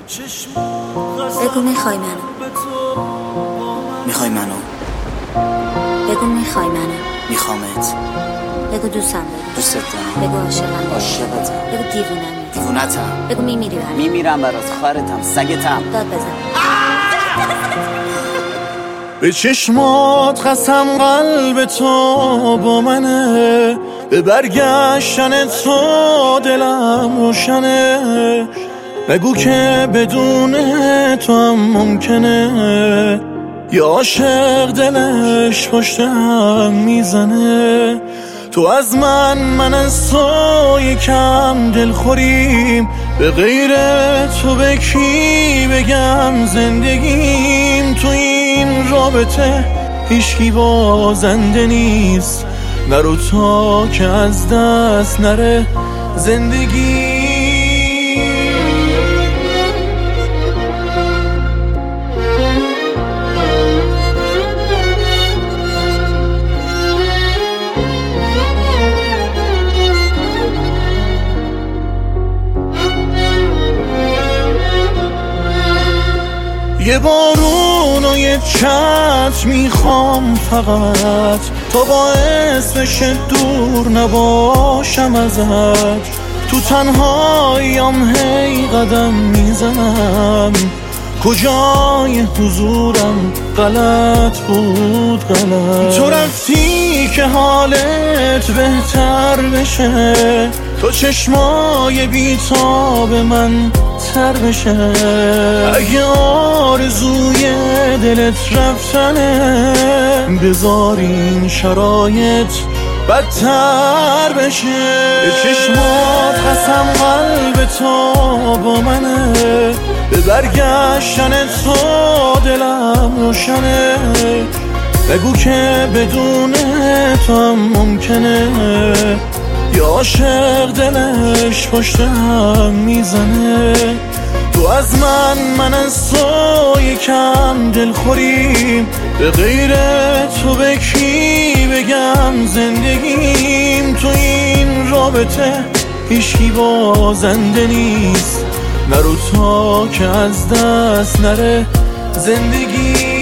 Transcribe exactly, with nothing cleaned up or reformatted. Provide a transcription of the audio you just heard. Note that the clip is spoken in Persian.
بگو میخوای منو، میخوای منو؟ بگو میخوای منو، میخوامت. بگو دوستم داری، دوستت دارم. بگو عاشقم، عاشقتم. بگو دیوونمی، دیوونتم. بگو میمیری برام، میمیرم برات، خارتم، سگتم. داد بزن. به چشمات قسم قلب تو با منه، به برگشتن تو دلم روشنه. بگو که بدون تو هم ممکنه یا عاشق دلش پشت هم میزنه. تو از من من از تو یکم دل خوریم، به غیر تو به کی بگم زندگیم. تو این رابطه هیچکی بازنده نیست، نرو تا که از دست نره زندگی. یه بارون و یه چت میخوام فقط، تا باعث بشه دور نباشم ازت. تو تنهاییم هی قدم میزنم، کجای حضورم غلط بود غلط. تو رفتی که حالت بهتر بشه، تو چشمای بیتاب من تر بشه. اگه آرزوی دلت رفتنه، بذار این شرایط بدتر بشه. به چشمات قسم قلب تو با منه، به برگشتن تو دلم روشنه. بگو که بدون تو هم ممکنه یا عاشق دلش پشت هم میزنه. تو از من من از تو یکم دل خوریم، به غیر تو به کی بگم زندگیم. تو این رابطه هیچکی بازنده نیست، نرو تا که از دست نره زندگی.